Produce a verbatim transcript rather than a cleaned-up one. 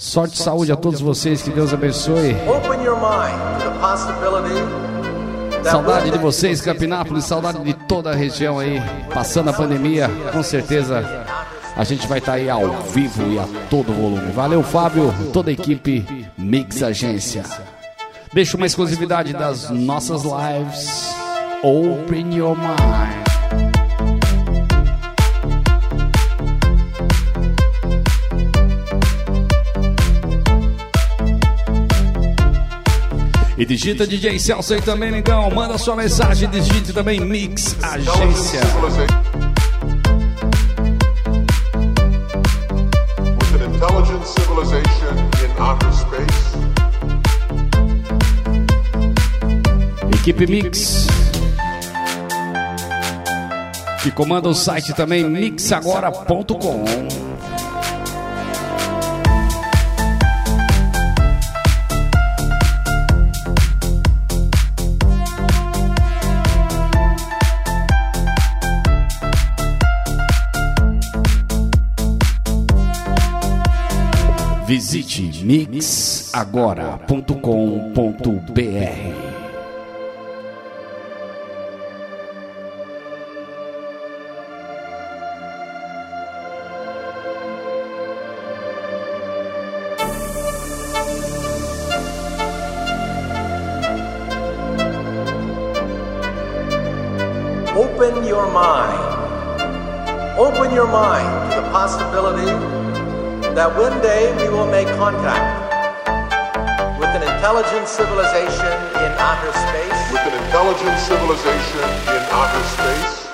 Sorte e saúde a todos vocês, que Deus abençoe. Saudade de vocês, Campinápolis, saudade de toda a região aí, passando a pandemia, com certeza a gente vai estar aí ao vivo e a todo volume. Valeu, Fábio, toda a equipe Mix Agência. Deixa uma exclusividade das nossas lives. Open your mind. E digita D J Celso aí também, negão. Manda sua mensagem, digite também Mix Agência. With an intelligent civilization in outer space. Equipe Mix, que comanda o site também mix agora ponto com. Visite mix agora ponto com ponto b r. Open your mind. Open your mind to the possibility that one day we will make contact with an intelligent civilization in outer space. With an intelligent civilization in outer space.